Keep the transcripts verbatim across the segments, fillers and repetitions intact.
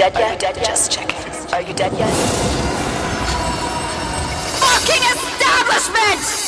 dead yet? Are you dead yet? Just checking. Are you dead yet? Fucking establishment!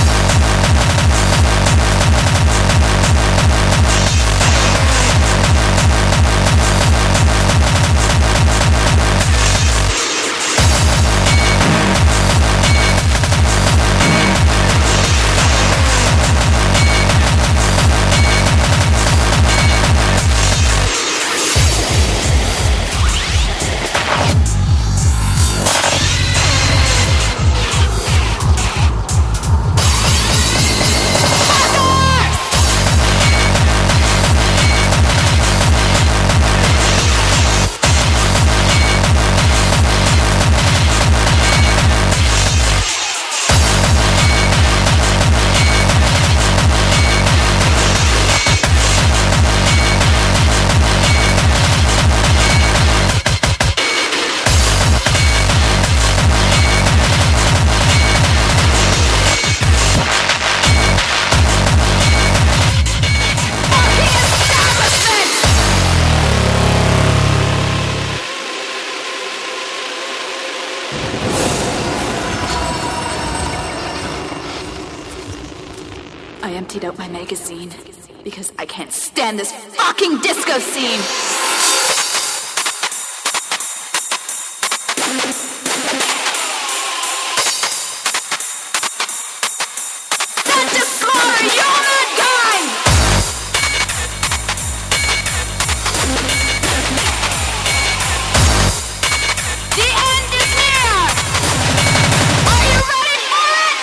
I emptied out my magazine because I can't stand this fucking disco scene! Sent to slaughter humankind! The end is near! Are you ready for it?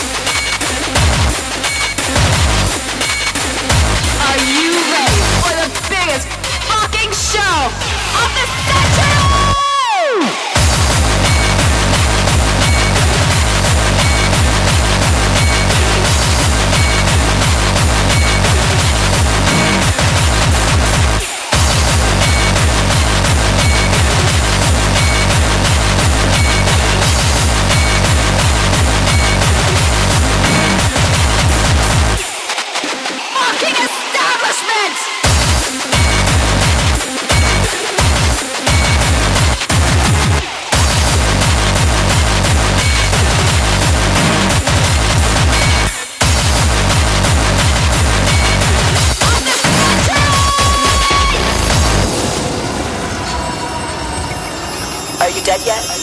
Are you ready for the biggest fucking show of the century? Fucking establishment! Of the century! Are you dead yet?